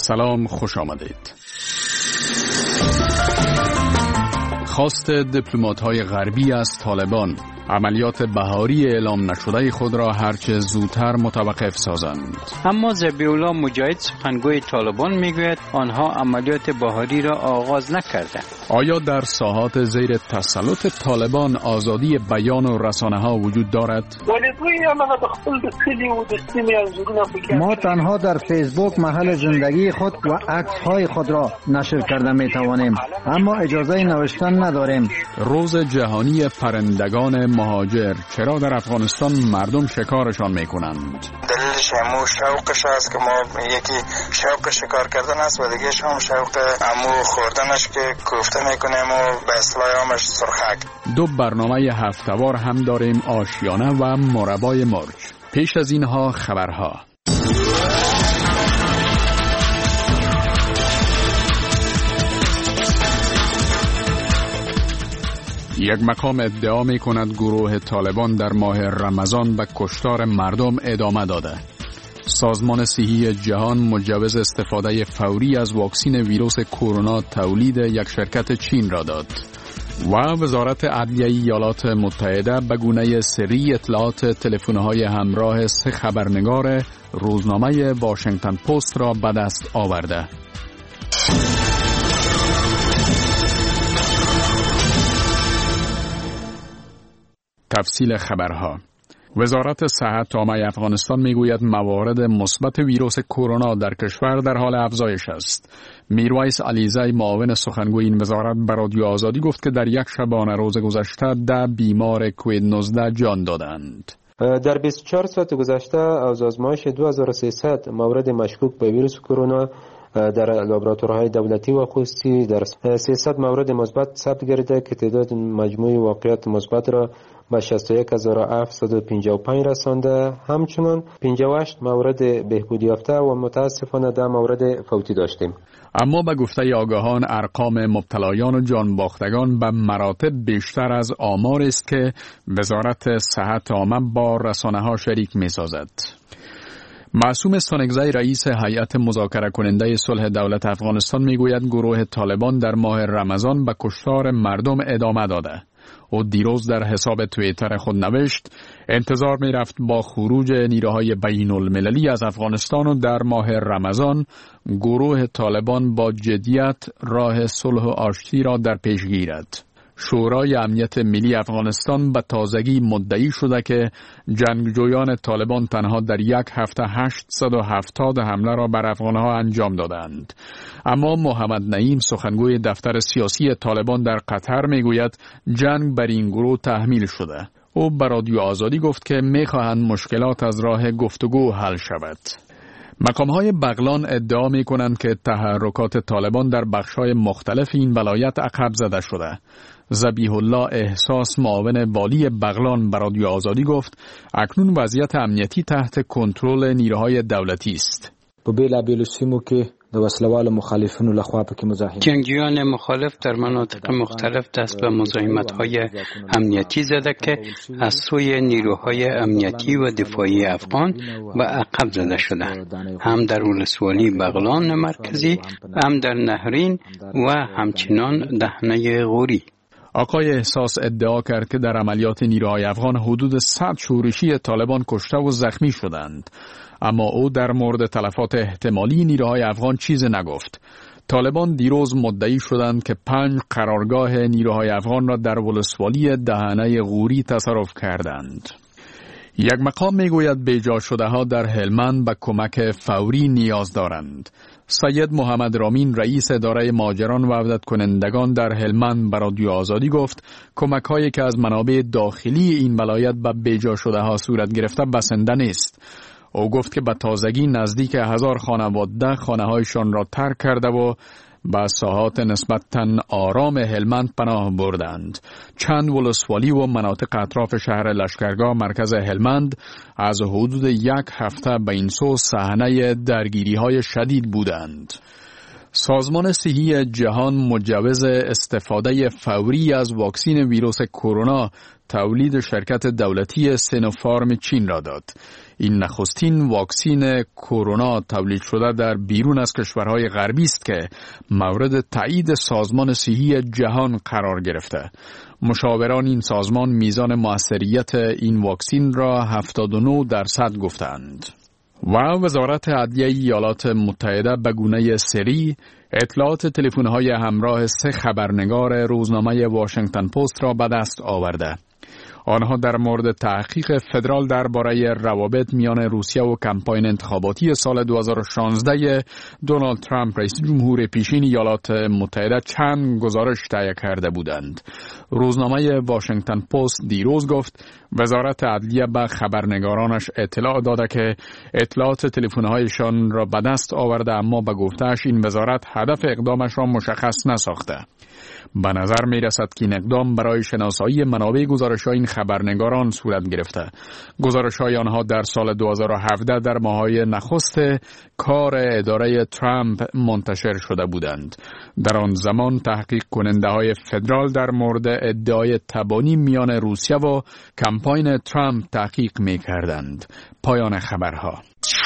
سلام، خوش آمدید. خواست دیپلمات‌های غربی از طالبان عملیات بهاری اعلام نشده خود را هرچه زودتر متوقف سازند. اما ذبیح الله مجاهد سخنگوی طالبان میگوید آنها عملیات بهاری را آغاز نکردند. آیا در ساحات زیر تسلط طالبان آزادی بیان و رسانه‌ها وجود دارد؟ ما تنها در فیسبوک محل زندگی خود و عکس‌های خود را نشر کرده می‌توانیم، اما اجازه نوشتن نداریم. روز جهانی پرندگان مهاجر، چرا در افغانستان مردم شکارشان میکنند؟ دلیلش همو شوقش است که ما یکی شوق شکار کردن است و دیگه هم شوق همو خوردنش که کوفته میکنیم و به اصطلاح همش سرخک. دو برنامه هفته‌وار هم داریم، آشیانه و مربای مرغ. پیش از اینها خبرها. یک مقام ادعا می کند گروه طالبان در ماه رمضان به کشتار مردم ادامه داده. سازمان صحی جهان مجوز استفاده فوری از واکسن ویروس کرونا تولید یک شرکت چین را داد. و وزارت عدلیه ایالات متحده به گونه سری اطلاعات تلفن‌های همراه 3 خبرنگار روزنامه واشنگتن پست را به دست آورده. تفصیل خبرها. وزارت صحت عامه افغانستان میگوید موارد مثبت ویروس کرونا در کشور در حال افزایش است. میرویس علیزی معاون سخنگوی این وزارت به رادیو آزادی گفت که در یک شبانه روز گذشته 10 بیمار کووید 19 جان دادند. در 24 ساعت گذشته از آزمایش 2300 مورد مشکوک به ویروس کرونا در لابراتوارهای دولتی و خصوصی در 300 مورد مثبت ثبت گردیده که تعداد مجموعی واقعات مثبت را به 61755 رسانده. همچنان 58 مورد بهبودی یافته و متاسفانه 10 مورد فوتی داشتیم. اما به گفته آگاهان ارقام مبتلایان و جان باختگان به مراتب بیشتر از آمار است که وزارت صحت عامه با رسانه‌ها شریک می‌سازد. معصوم سانگزی رئیس هیئت مذاکره کننده صلح دولت افغانستان میگوید گروه طالبان در ماه رمضان به کشتار مردم ادامه داده. او دیروز در حساب توییتر خود نوشت انتظار می رفت با خروج نیروهای بین المللی از افغانستان و در ماه رمضان گروه طالبان با جدیت راه صلح و آشتی را در پیش گیرد. شورای امنیت ملی افغانستان به تازگی مدعی شده که جنگجویان طالبان تنها در یک هفته 870 حمله را بر افغانها انجام دادند. اما محمد نعیم سخنگوی دفتر سیاسی طالبان در قطر میگوید جنگ بر این گروه تحمیل شده. او به رادیو آزادی گفت که میخواهند مشکلات از راه گفتگو حل شود. مقام‌های بغلان ادعا می‌کنند که تحرکات طالبان در بخش‌های مختلف این ولایت عقب زده شده. ذبیح الله احساس معاون والی بغلان به رادیو آزادی گفت اکنون وضعیت امنیتی تحت کنترل نیروهای دولتی است. جنگجویان مخالف در مناطق مختلف دست به مزاحمت‌های امنیتی زده که از سوی نیروهای امنیتی و دفاعی افغان به عقب زده شدند، هم در ولسوالی بغلان مرکزی، هم در نهرین و همچنان دهنه غوری. آقای احساس ادعا کرد که در عملیات نیروهای افغان حدود 100 شورشی طالبان کشته و زخمی شدند. اما او در مورد تلفات احتمالی نیروهای افغان چیز نگفت. طالبان دیروز مدعی شدند که 5 قرارگاه نیروهای افغان را در ولسوالی دهنه غوری تصرف کردند. یک مقام میگوید بیجا شده ها در هلمند به کمک فوری نیاز دارند. سید محمد رامین رئیس اداره مهاجران و عودت کنندگان در هلمند به رادیو آزادی گفت کمک هایی که از منابع داخلی این ولایت به بیجا شده ها صورت گرفته بسنده نیست. او گفت که به تازگی نزدیک 1000 خانواده خانه هایشان را ترک کرده و به ساحات نسبتاً آرام هلمند پناه بردند. چند ولسوالی و مناطق اطراف شهر لشکرگاه مرکز هلمند از حدود 1 هفته به این سو صحنه درگیری های شدید بودند. سازمان صحی جهان مجوز استفاده فوری از واکسن ویروس کرونا تولید شرکت دولتی سینوفارم چین را داد. این نخستین واکسین کرونا تولید شده در بیرون از کشورهای غربی است که مورد تایید سازمان صحی جهان قرار گرفته. مشاوران این سازمان میزان موثریت این واکسین را 79% گفتند. و وزارت عدلیه ایالات متحده به گونه سری اطلاعات تلفن‌های همراه 3 خبرنگار روزنامه واشنگتن پست را به دست آورده. آنها در مورد تحقیق فدرال درباره روابط میان روسیه و کمپاین انتخاباتی سال 2016 دونالد ترامپ رئیس جمهور پیشین ایالات متحده چند گزارش تهیه کرده بودند. روزنامه واشنگتن پست دیروز گفت وزارت عدلیه به خبرنگارانش اطلاع داده که اطلاعات تلفن‌هایشان را به دست آورده، اما به گفته‌اش این وزارت هدف اقدامش را مشخص نساخته. به نظر می رسد که این اقدام برای شناسایی منابع گزارش‌های این خبرنگاران صورت گرفته. گزارش‌های آنها در سال 2017 در ماه‌های نخست کار اداره ترامپ منتشر شده بودند. در آن زمان تحقیق کننده‌های فدرال در مورد ادعای تبانی میان روسیه و کمپاین ترامپ تحقیق می‌کردند. پایان خبرها.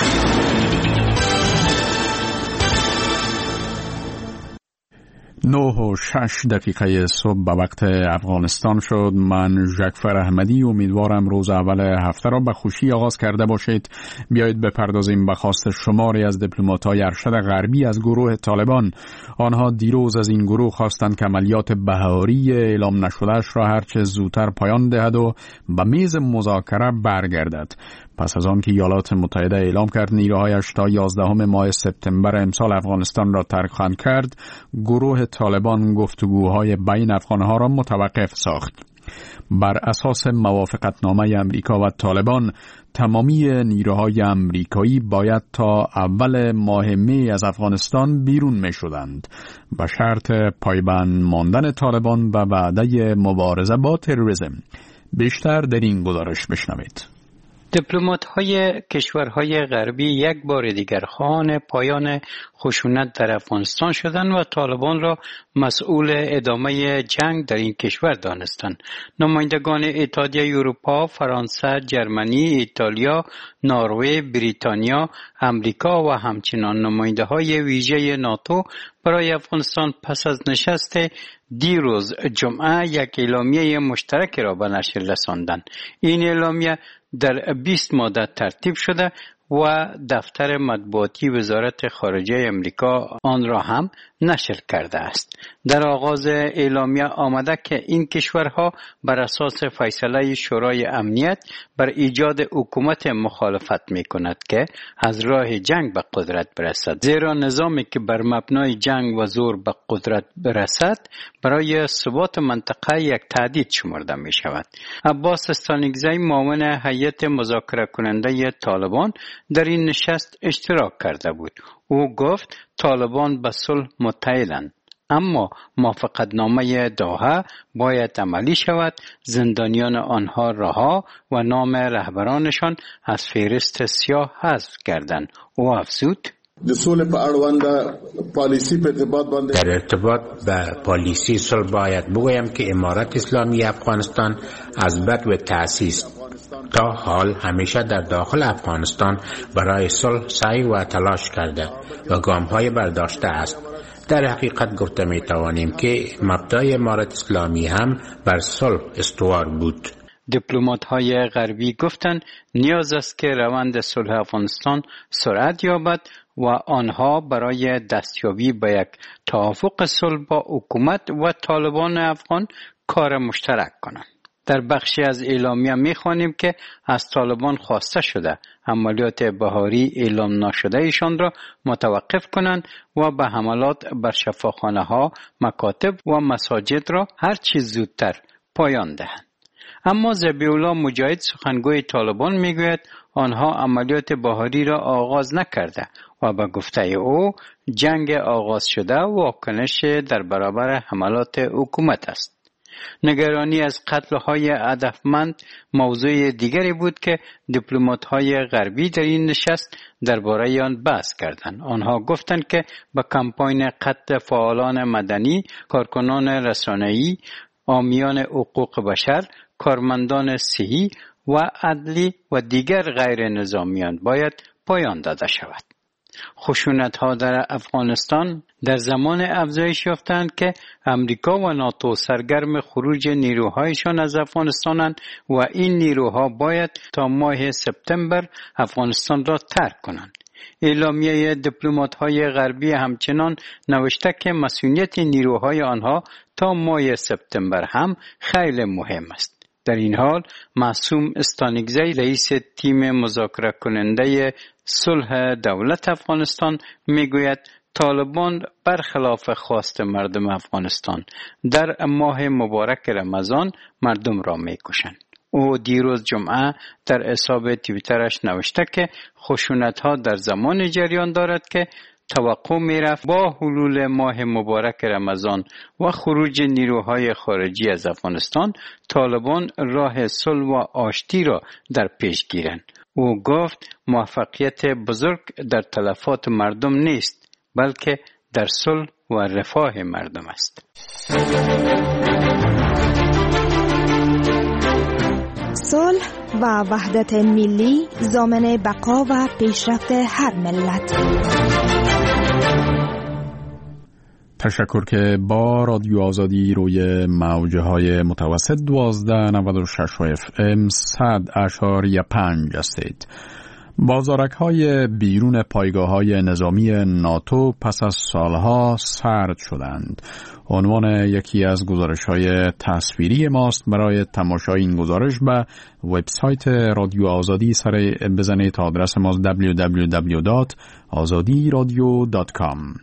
9:06 صبح به وقت افغانستان شد. من ژکفر احمدی امیدوارم روز اول هفته را به خوشی آغاز کرده باشید. بیایید بپردازیم به خواست شماری از دیپلمات‌های ارشد غربی از گروه طالبان. آنها دیروز از این گروه خواستند که عملیات بهاری اعلام نشده‌اش را هرچه زودتر پایان دهد و به میز مذاکره برگردد. پس از آن که ایالات متحده اعلام کرد نیروهایش تا 11 ماه سپتامبر امسال افغانستان را ترک خواهند کرد، گروه طالبان گفتگوهای بین افغانها را متوقف ساخت. بر اساس موافقتنامه امریکا و طالبان، تمامی نیروهای امریکایی باید تا اول ماه می از افغانستان بیرون می شدند به شرط پایبند ماندن طالبان و وعده مبارزه با تروریسم. بیشتر در این گزارش بشنوید. دیپلمات‌های کشورهای غربی یک بار دیگر خواهان پایان خشونت در افغانستان شدند و طالبان را مسئول ادامه جنگ در این کشور دانستند. نمایندگان اتحادیه اروپا، فرانسه، جرمنی، ایتالیا، نروژ، بریتانیا، امریکا و همچنین نماینده‌های ویژه ناتو برای افغانستان پس از نشست دیروز جمعه یک اعلامیه مشترک را به نشر رساندند. این اعلامیه در 20 ماده ترتیب شده و دفتر مطبوعاتی وزارت خارجه امریکا آن را هم نشر کرده است. در آغاز اعلامیه آمده که این کشورها بر اساس فیصله شورای امنیت بر ایجاد حکومت مخالفت می کند که از راه جنگ به قدرت برسد، زیرا نظامی که بر مبنای جنگ و زور به قدرت برسد برای ثبات منطقه یک تهدید شمرده می شود. عباس استانکزی معاون هیئت مذاکره کننده طالبان در این نشست اشتراک کرده بود. او گفت طالبان به صلح متحدند، اما موافقتنامه دوحه باید عملی شود، زندانیان آنها رها و نام رهبرانشان از فهرست سیاه حذف کردند. او افزود در ارتباط به پالیسی صلح باید بگویم که امارت اسلامی افغانستان از بدو تأسیس تا حال همیشه در داخل افغانستان برای صلح سعی و تلاش کرده و گام‌های برداشته است. در حقیقت گفته می توانیم که مبدأ امارت اسلامی هم بر صلح استوار بود. دیپلمات‌های غربی گفتند نیاز است که روند صلح افغانستان سرعت یابد و آنها برای دستیابی به یک توافق صلح با حکومت و طالبان افغان کار مشترک کنند. در بخشی از اعلامیه می‌خوانیم که از طالبان خواسته شده عملیات بهاری اعلام نشده ایشان را متوقف کنند و به حملات بر شفاخانه‌ها، مکاتب و مساجد را هر چیز زودتر پایان دهند. اما ذبیح الله مجاهد سخنگوی طالبان میگوید آنها عملیات بهاری را آغاز نکرده و به گفته او جنگ آغاز شده واکنش در برابر حملات حکومت است. نگرانی از قتل‌های هدفمند موضوع دیگری بود که دیپلمات‌های غربی در این نشست درباره آن بحث کردند. آنها گفتند که با کمپاین قتل فعالان مدنی، کارکنان رسانه‌ای، حامیان حقوق بشر، کارمندان صحی و عدلی و دیگر غیر نظامیان باید پایان داده شود. خشونت‌ها در افغانستان در زمان افزایش یافتند که امریکا و ناتو سرگرم خروج نیروهایشان از افغانستانند و این نیروها باید تا ماه سپتامبر افغانستان را ترک کنند. اعلامیه دیپلمات‌های غربی همچنان نوشته که مسئولیت نیروهای آنها تا ماه سپتامبر هم خیلی مهم است. در این حال معصوم استانگزی رئیس تیم مذاکره کننده صلح دولت افغانستان میگوید طالبان برخلاف خواست مردم افغانستان در ماه مبارک رمضان مردم را میکشند. او دیروز جمعه در حساب توییترش نوشته که خشونت‌ها در زمان جریان دارد که توقع می‌رفت با حلول ماه مبارک رمضان و خروج نیروهای خارجی از افغانستان طالبان راه صلح و آشتی را در پیش گیرند. او گفت موفقیت بزرگ در تلفات مردم نیست بلکه در صلح و رفاه مردم است. صلح و وحدت ملی ضامن بقا و پیشرفت هر ملت. تشکر که با رادیو آزادی روی موجه های متوسط 1296 FM 100.5 هستید. بازارک های بیرون پایگاه های نظامی ناتو پس از سالها سرد شدند. عنوان یکی از گزارش های تصویری ماست. برای تماشای این گزارش به وبسایت رادیو آزادی سر بزنید. آدرس ما www.azadiradio.com.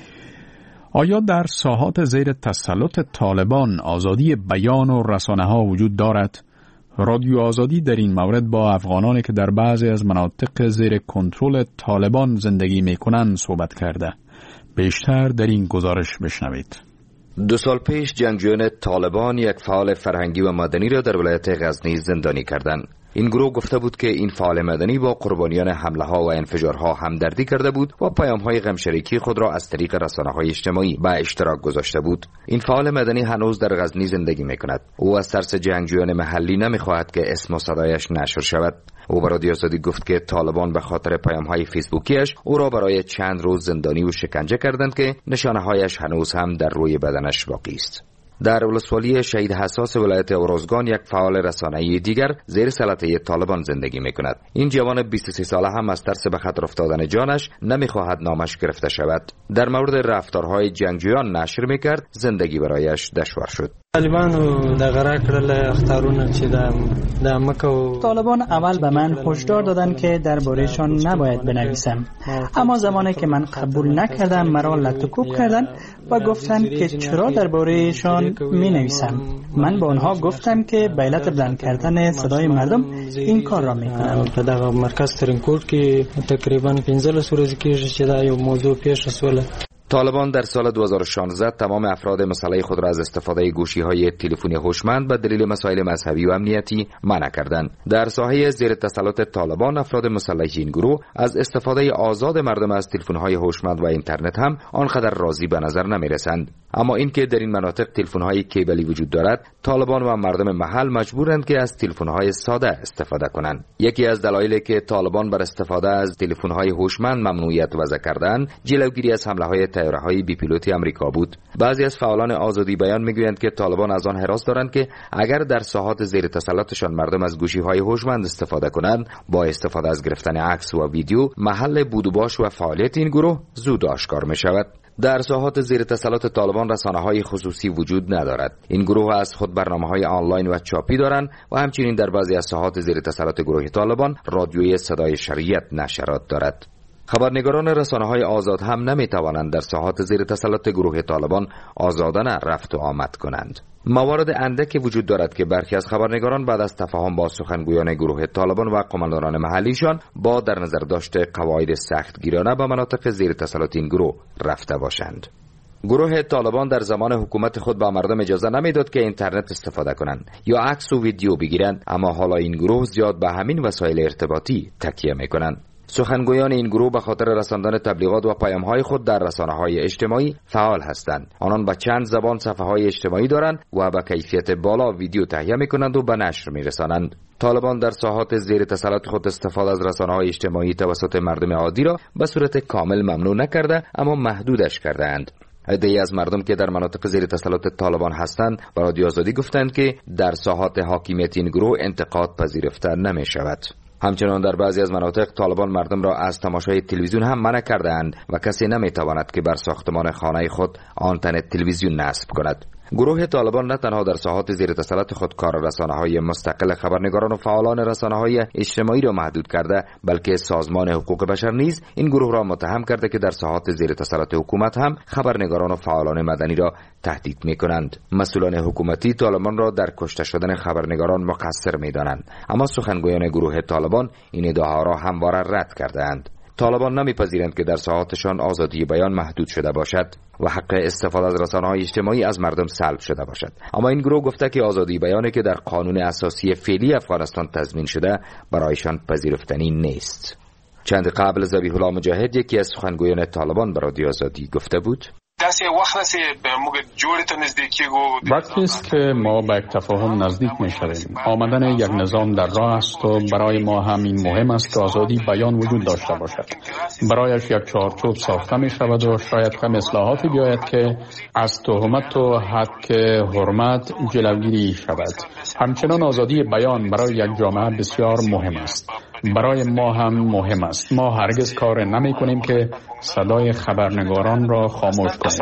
آیا در ساحات زیر تسلط طالبان آزادی بیان و رسانه ها وجود دارد؟ رادیو آزادی در این مورد با افغانانی که در بعضی از مناطق زیر کنترل طالبان زندگی میکنند صحبت کرده. بیشتر در این گزارش بشنوید. 2 سال پیش جنگجویان طالبان یک فعال فرهنگی و مدنی را در ولایت غزنی زندانی کردند. این گروه گفته بود که این فعال مدنی با قربانیان حمله ها و انفجارها همدردی کرده بود و پیام های غمشریکی خود را از طریق رسانه های اجتماعی به اشتراک گذاشته بود. این فعال مدنی هنوز در غزنی زندگی می کند. او از ترس جنگجویان محلی نمی خواهد که اسم و صدایش نشر شود. او به رادیو آزادی گفت که طالبان به خاطر پیام های فیسبوکیش او را برای چند روز زندانی و شکنجه کردند که نشانه هایش هنوز هم در روی بدنش باقی است. در ولسوالی شهید حساس ولایت اورزگان یک فعال رسانه‌ای دیگر زیر سلطه طالبان زندگی می‌کند. این جوان 23 ساله هم از ترس به خطر افتادن جانش نمی‌خواهد نامش گرفته شود. در مورد رفتارهای جنگجویان نشر می‌کرد، زندگی برایش دشوار شد. طالبانو د غره کړل اختارونه چې د مکه طالبان اول به من هشدار دادند که درباره‌شان نباید بنویسم، اما زمانی که من قبول نکردم مرا لطکوب کردند و گفتند که چرا درباره‌شان می‌نویسم. من به آنها گفتم که به علت بلند کردن صدای مردم این کار را می‌کنم. در مرکز ترینکوټ کې تقریبا 15 ورځې کېږي چې دا یو موضوع پیش شوه. طالبان در سال 2016 تمام افراد مسلح خود را از استفاده گوشی‌های تلفنی هوشمند به دلیل مسائل مذهبی و امنیتی منع کردند. در ساحه زیر تسلط طالبان افراد مسلح این گروه از استفاده آزاد مردم از تلفن‌های هوشمند و اینترنت هم آنقدر راضی به نظر نمی‌رسند. اما اینکه در این مناطق تلفن‌های کیبلی وجود دارد، طالبان و مردم محل مجبورند که از تلفن‌های ساده استفاده کنند. یکی از دلایلی که طالبان بر استفاده از تلفن‌های هوشمند ممنوعیت وضع کردند، جلوگیری از حمله‌های طیاره‌های بی پیلوتی آمریکا بود. بعضی از فعالان آزادی بیان میگویند که طالبان از آن هراس دارند که اگر در ساحات زیر تسلطشان مردم از گوشی‌های هوشمند استفاده کنند، با استفاده از گرفتن عکس و ویدیو محل بود و باش و فعالیت این گروه زود آشکار می‌شود. در ساحات زیر تسلط طالبان رسانه‌های خصوصی وجود ندارد. این گروه از خود برنامه‌های آنلاین و چاپی دارند و همچنین در بعضی از ساحات زیر تسلط گروه طالبان رادیوی صدای شریعت نشرات دارد. خبرنگاران رسانه‌های آزاد هم نمی‌توانند در ساحات زیر تسلط گروه طالبان آزادانه رفت و آمد کنند. موارد اندکی وجود دارد که برخی از خبرنگاران بعد از تفاهم با سخنگویان گروه طالبان و قماندانان محلیشان با در نظر داشته قواعد سختگیرانه به مناطق زیر تسلط این گروه رفته باشند. گروه طالبان در زمان حکومت خود به مردم اجازه نمیداد که اینترنت استفاده کنند یا عکس و ویدیو بگیرند، اما حالا این گروه زیاد به همین وسایل ارتباطی تکیه میکنند. سخنگویان این گروه به خاطر رساندن تبلیغات و پیام‌های خود در رسانه‌های اجتماعی فعال هستند. آنان به چند زبان صفحه‌های اجتماعی دارند و به کیفیت بالا ویدیو تهیه می‌کنند و به نشر می‌رسانند. طالبان در ساحات زیر تسلط خود استفاده از رسانه‌های اجتماعی توسط مردم عادی را به صورت کامل ممنوع نکرده، اما محدودش کرده‌اند. عده‌ای از مردم که در مناطق زیر تسلط طالبان هستند به رادیو آزادی گفتند که در ساحات حاکمیت این گروه انتقاد پذیرفته نمی‌شود. همچنان در بعضی از مناطق طالبان مردم را از تماشای تلویزیون هم منع کردند و کسی نمی‌تواند که بر ساختمان خانه خود آنتن تلویزیون نصب کند. گروه طالبان نه تنها در ساحات زیر تسلط خود کار رسانه‌های مستقل خبرنگاران و فعالان رسانه‌های اجتماعی را محدود کرده، بلکه سازمان حقوق بشر نیز این گروه را متهم کرده که در ساحات زیر تسلط حکومت هم خبرنگاران و فعالان مدنی را تهدید می‌کنند. مسئولان حکومتی طالبان را در کشته شدن خبرنگاران مقصر می‌دانند، اما سخنگویان گروه طالبان این ادعاها را همواره رد کرده‌اند. طالبان نمی‌پذیرند که در ساحاتشان آزادی بیان محدود شده باشد و حق استفاده از رسانه‌های اجتماعی از مردم سلب شده باشد. اما این گروه گفته که آزادی بیانی که در قانون اساسی فعلی افغانستان تضمین شده برایشان پذیرفتنی نیست. چند قبل ذبیح الله مجاهد، یکی از سخنگویان طالبان، به رادیو آزادی گفته بود: وقتی است که ما به یک تفاهم نزدیک می شویم. آمدن یک نظام در راه است و برای ما همین مهم است که آزادی بیان وجود داشته باشد. برایش یک چارچوب ساخته می شود و شاید کم اصلاحاتی بیاید که از تهمت و حق حرمت جلوگیری شود. همچنان آزادی بیان برای یک جامعه بسیار مهم است. برای ما هم مهم است. ما هرگز کار نمی کنیم که صدای خبرنگاران را خاموش کنیم.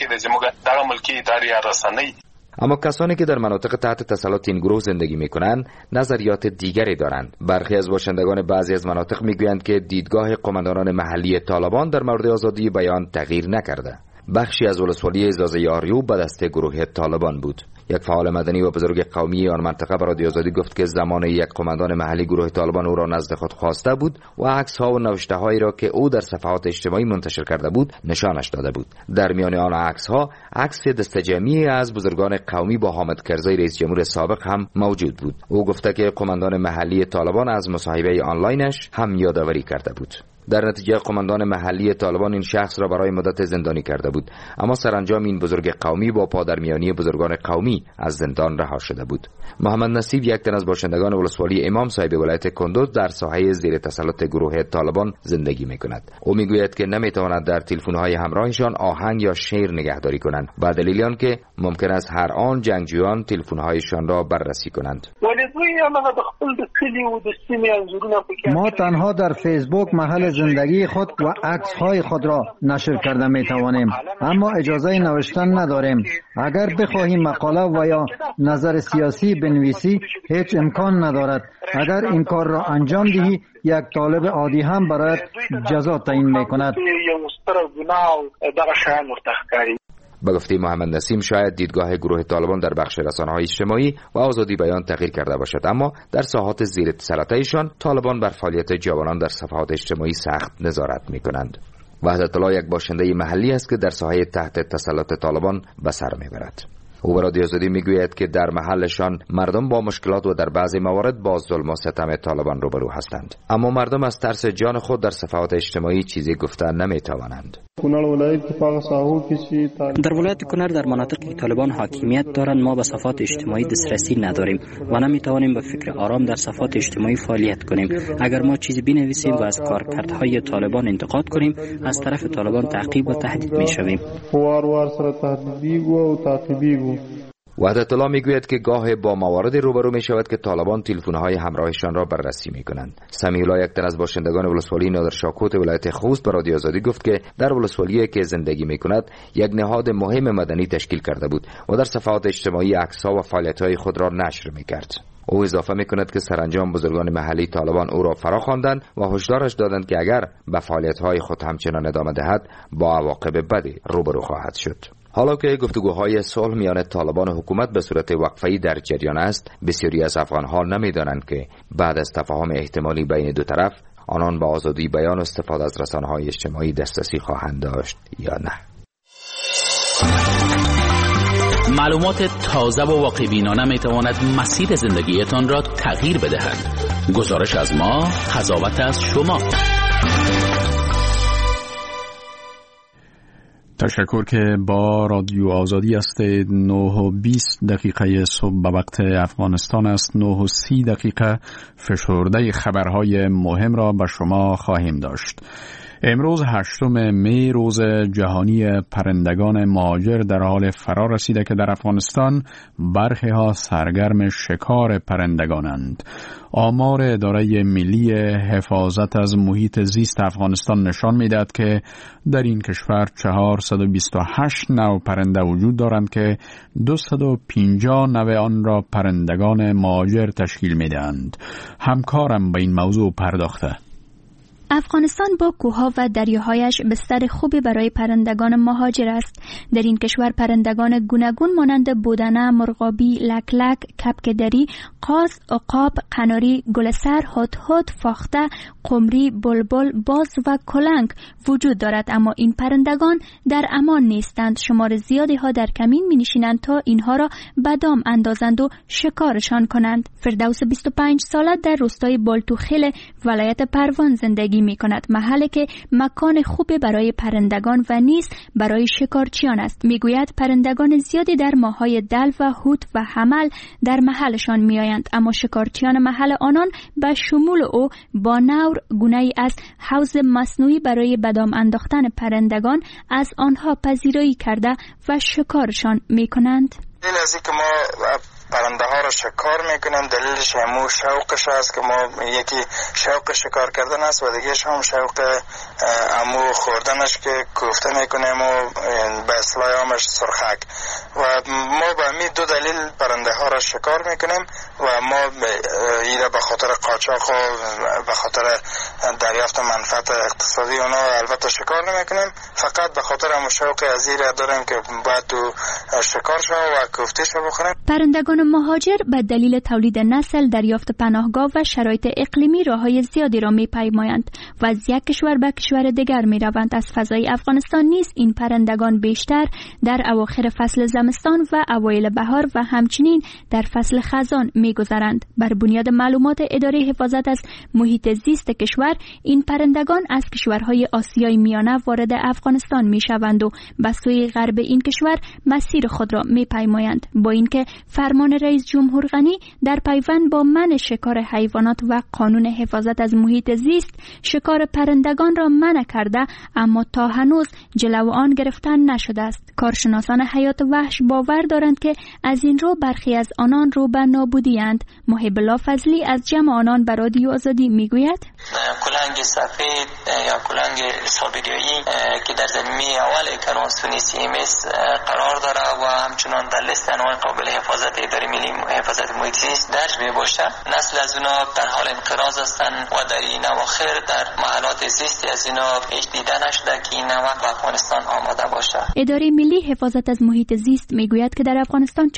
اما کسانی که در مناطق تحت تسلط این گروه زندگی می‌کنند نظریات دیگری دارند. برخی از باشندگان بعضی از مناطق می‌گویند که دیدگاه قماندانان محلی طالبان در مورد آزادی بیان تغییر نکرده. بخشی از ولسوالی زازه آریو به دست گروه طالبان بود. یک فعال مدنی و بزرگ قومی آن منطقه به رادیو آزادی گفت که زمان یک قماندان محلی گروه طالبان او را نزد خود خواسته بود و عکس‌ها و نوشته‌هایی را که او در صفحات اجتماعی منتشر کرده بود نشانش داده بود. در میان آن عکس‌ها عکس دستجمعی از بزرگان قومی با حامد کرزی رئیس جمهور سابق هم موجود بود. او گفته که قماندان محلی طالبان از مصاحبه آنلاینش هم یادآوری کرده بود. در نتیجه قماندان محلی طالبان این شخص را برای مدت زندانی کرده بود، اما سرانجام این بزرگ قومی با پادرمیانی بزرگان قومی از زندان رها شده بود. محمد نصیب، یک تن از باشندگان ولسوالی امام صاحب ولایت کندوز، در ساحه زیر تسلط گروه طالبان زندگی می‌کند. او میگوید که نمی‌تواند در تلفن‌های همراهشان آهنگ یا شعر نگهداری کنند، به دلیل آنکه ممکن است هر آن جنگجویان تلفن‌هایشان را بررسی کنند. ما تنها در فیسبوک محل زندگی خود و عکس‌های خود را نشر کرده می‌توانیم، اما اجازه نوشتن نداریم. اگر بخواهیم مقاله و یا نظر سیاسی بنویسی هیچ امکان ندارد. اگر این کار را انجام دهی یک طالب عادی هم برایت جزا تعیین می‌کند. به گفته محمد نسیم، شاید دیدگاه گروه طالبان در بخش رسانه‌های اجتماعی و آزادی بیان تغییر کرده باشد، اما در ساحات زیر تسلطشان طالبان بر فعالیت جوانان در صفحات اجتماعی سخت نظارت می‌کنند. وحدت الله یک باشنده محلی است که در ساحه تحت تسلط طالبان به سر میبرد. او به رادیو آزادی میگوید که در محلشان مردم با مشکلات و در بعضی موارد با ظلم و ستم طالبان روبرو هستند، اما مردم از ترس جان خود در صفحات اجتماعی چیزی گفته نمیتوانند. در ولایت کنر در مناطقی طالبان حاکمیت دارند ما به صفحات اجتماعی دسترسی نداریم و نمیتوانیم به فکر آرام در صفحات اجتماعی فعالیت کنیم. اگر ما چیزی بنویسیم و از کارکردهای طالبان انتقاد کنیم از طرف طالبان تعقیب و تهدید میشویم. وحدت الله میگوید که گاه با موارد روبرو می شود که طالبان تلفن‌های همراهشان را بررسی می کنند. سمیع الله، یک تن از باشندگان ولسوالی نادرشاکوت ولایت خوست، به رادیو آزادی گفت که در ولسوالی که زندگی می کند یک نهاد مهم مدنی تشکیل کرده بود و در صفحات اجتماعی عکس‌ها و فعالیت‌های خود را نشر می کرد. او اضافه می کند که سرانجام بزرگان محلی طالبان او را فرا خواندند و هشدارش دادند که اگر به فعالیت‌های خود همچنان ادامه دهد با عواقب بدی روبرو خواهد شد. حالا که گفتگوهای صلح میان طالبان و حکومت به صورت وقفه‌ای در جریان است، بسیاری از افغان‌ها نمی‌دانند که بعد از تفاهم احتمالی بین دو طرف آنان به آزادی بیان و استفاده از رسانه‌های اجتماعی دسترسی خواهند داشت یا نه. معلومات تازه و واقع بینانه می‌تواند مسیر زندگیتان را تغییر بدهد. گزارش از ما، قضاوت از شما. تشکر که با رادیو آزادی است. 9:20 صبح به وقت افغانستان است. 9:30 فشرده خبرهای مهم را به شما خواهیم داشت. امروز 8 می روز جهانی پرندگان مهاجر در حال فرا رسیده که در افغانستان برخی ها سرگرم شکار پرندگانند. آمار اداره ملی حفاظت از محیط زیست افغانستان نشان می‌دهد که در این کشور 428 نوع پرنده وجود دارند که 250 نوع آن را پرندگان مهاجر تشکیل می‌دهند. همکارم به این موضوع پرداخته. افغانستان با کوه‌ها و دریاهایش بستر خوبی برای پرندگان مهاجر است. در این کشور پرندگان گوناگون مانند بودنه، مرغابی، لکلک، کپکدری، قاز، عقاب، قناری، گلسر، هدهد، فاخته، قمری، بلبل، باز و کلنگ وجود دارد، اما این پرندگان در امان نیستند. شمار زیادی ها در کمین می نشینند تا اینها را به دام اندازند و شکارشان کنند. فردوس 25 ساله در روستای بالتوخیل ولایت پروان زندگی می کند، محلی که مکان خوبی برای پرندگان و نیز برای شکارچیان است. می گوید پرندگان زیادی در ماههای دل و هوت و حمل در محلشان می آیند، اما شکارچیان محل آنان به شمول او با نور گونه‌ای از حوض مصنوعی برای بدام انداختن پرندگان از آنها پذیرایی کرده و شکارشان می کنند. دلیل که ما پرنده ها رو شکار میکنیم دلیلش همون شوقش است که ما یکی شوق شکار کردن است و دیگهش هم شوق امو خوردنش که کوفته میکنیم و به اصطلاح همش سرخک و ما به همین دو دلیل پرنده ها رو شکار میکنیم و ما ایره به خاطر قاچاق و به خاطر دریافت منفعت اقتصادی اونا البته شکار نمیکنیم، فقط به خاطر همون شوق از ایره داریم که باید تو شکار شو و کوفته شو بخوریم. پرندگان مهاجر به دلیل تولید نسل، دریافت پناهگاه و شرایط اقلیمی راههای زیادی را می‌پیمایند و از یک کشور به کشور دیگر می‌روند. از فضای افغانستان نیز این پرندگان بیشتر در اواخر فصل زمستان و اوایل بهار و همچنین در فصل خزان می‌گذرند. بر بنیاد معلومات اداره حفاظت از محیط زیست کشور، این پرندگان از کشورهای آسیای میانه وارد افغانستان می‌شوند و به سوی غرب این کشور مسیر خود را می‌پیمایند. با اینکه فرمان رئیس جمهور غنی در پیوند با منع شکار حیوانات و قانون حفاظت از محیط زیست شکار پرندگان را منع کرده، اما تا هنوز جلو آن گرفتن نشده است. کارشناسان حیات وحش باور دارند که از این رو برخی از آنان رو به نابودی اند. محب الله فضلی از جمع آنان به رادیو آزادی میگوید کلنگ سفید یا کلنگ سایبریایی که در زمینه اول کرانسونی CMS قرار داره و همچنان در لیست انواع قابل حفاظت اداره ملی حفاظت محیط زیست درج می باشه، نسل از اونا در حال انقراض هستند و در این اواخر در محلات زیستی از اینا هیچ دیده نشده که این نوع به افغانستان آماده باشه. اداره ملی حفاظت از محیط زیست میگوید که در افغانستان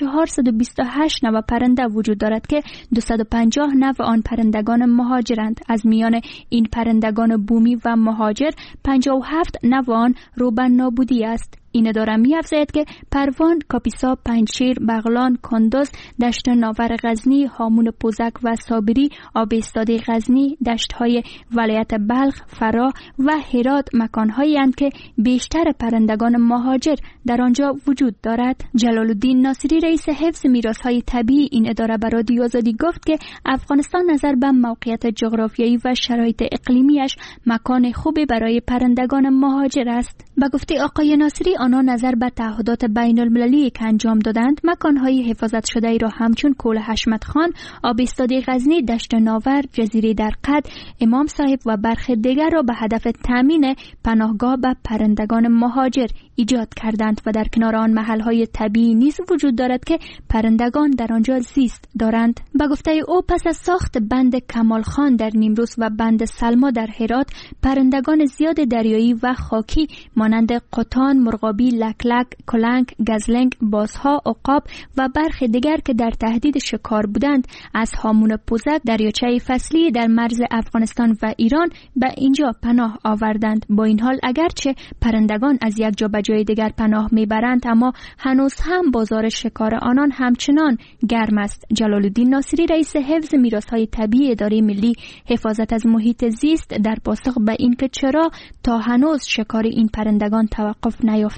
428 نوع پرنده وجود دارد که 250 نوع آن پرندگان مهاجرند. از میان این پرندگان بومی و مهاجر 57 نوع آن رو به نابودی است. این اداره می‌افزاید که پروان، کاپیسا، پنجشیر، بغلان، کندز، دشت ناور غزنی، هامون پوزک و صابری، آب ایستاده غزنی، دشت‌های ولایت بلخ، فرا و هرات مکان‌هایی اند که بیشتر پرندگان مهاجر در آنجا وجود دارد. جلال الدین ناصری رئیس حفظ میراث‌های طبیعی این اداره به رادیو آزادی گفت که افغانستان نظر به موقعیت جغرافیایی و شرایط اقلیمیش مکان خوبی برای پرندگان مهاجر است. به گفته آقای ناصری، آنها نظر به تعهدات بین المللی که انجام دادند مکانهای حفاظت شده ای را همچون کوه حشمت خان، آب ایستاده غزنی، دشت ناور، جزیره در قد، امام صاحب و برخی دیگر را به هدف تامین پناهگاه به پرندگان مهاجر ایجاد کردند و در کنار آن محلهای طبیعی نیز وجود دارد که پرندگان در آنجا زیست دارند. به گفته او پس از ساخت بند کمال خان در نیمروز و بند سلما در هرات، پرندگان زیاد دریایی و خاکی مانند قطان، مرغابی، لکلک، کلنگ، گزلنگ، بازها، عقاب و برخی دیگر که در تهدید شکار بودند از هامون پوزک، دریاچه فصلی در مرز افغانستان و ایران به اینجا پناه آوردند. با این حال اگرچه پرندگان از یک جا به جای دیگر پناه میبرند، اما هنوز هم بازار شکار آنان همچنان گرم است. جلال الدین ناصری رئیس حفظ میراث‌های طبیعی اداره ملی حفاظت از محیط زیست در پاسخ به اینکه چرا تا هنوز شکار این پرندگان توقف نیافته